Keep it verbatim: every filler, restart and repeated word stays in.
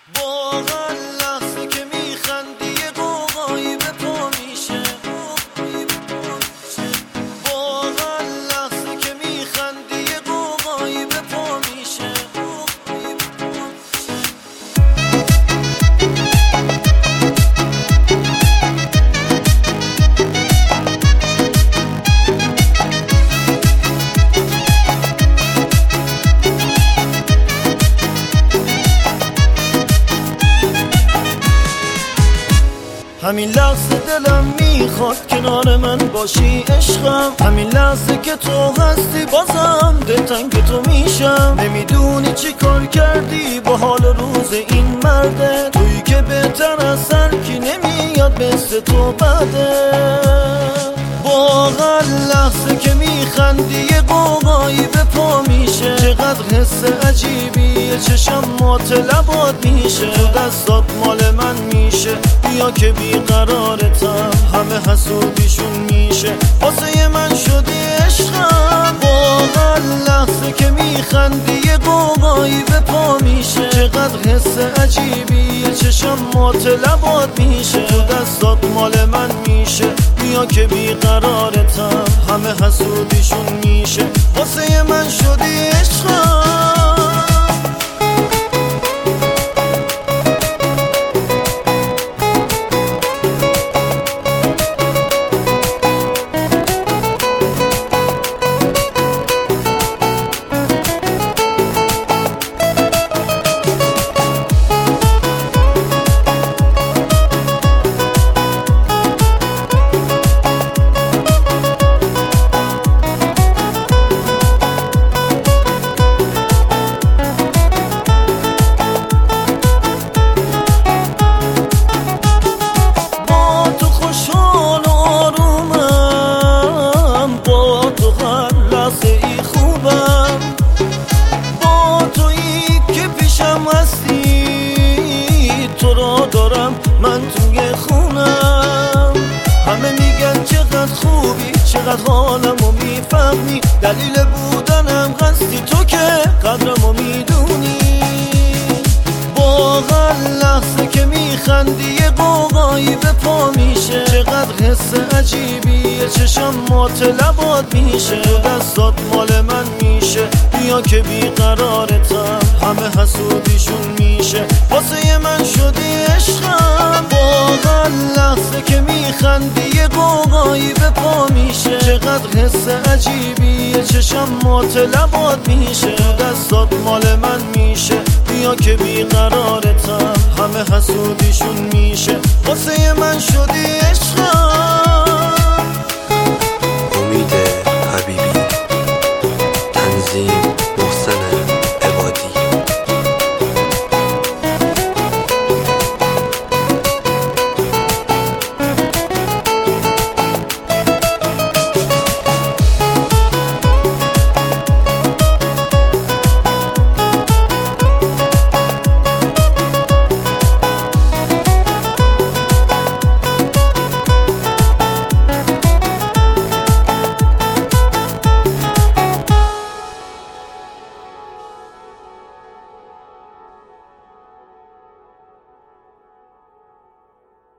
واقعا لحظه که میخندی یه قوقایی به پا میشه. واقعا لحظه که میخندی یه قوقایی به پا میشه. همین لحظه دلم میخواد کنار من باشی عشقم، همین لحظه که تو هستی بازم دلتنگ تو میشم. نمیدونی چی کار کردی با حال روز این مرده، تویی که بهتر از هر کی نمیاد مثل تو بده. واقعا لحظه که میخندی یه قوقایی به پا میشه. چقدر حس عجیبیه چشم مات لبات میشه. تو دستات مال من میشه بیا که بیقرارتم، همه حسودیشون میشه واسه من شدی عشقم. واقعا لحظه که میخندی یه قوقایی به پا میشه. چقدر حس عجیبیه چشم مات لبات میشه. تو دستات مال من میشه بیا که بیقرارتم، همه حسودیشون میشه واسه من شدی عشقم. من توی خونم همه میگن چقدر خوبی، چقدر حالمو میفهمی، دلیل بودنم هستی تو که قدرمو میدونی. واقعا لحظه که میخندی یه قوقایی به پا میشه. چقدر حس عجیبیه چشم مات لبات میشه. تو دستات مال من میشه بیا که بیقرارتم، همه حسودیشون میشه واسه من شدی عشقم. واقعا لحظه که میخندی یه قوقایی به پا میشه. چقدر حس عجیبیه چشم مات لبات میشه. تو دستات مال من میشه بیا که بیقرارتم، همه حسودیشون میشه واسه من شدی عشقم. امید حبیبی، تنظیم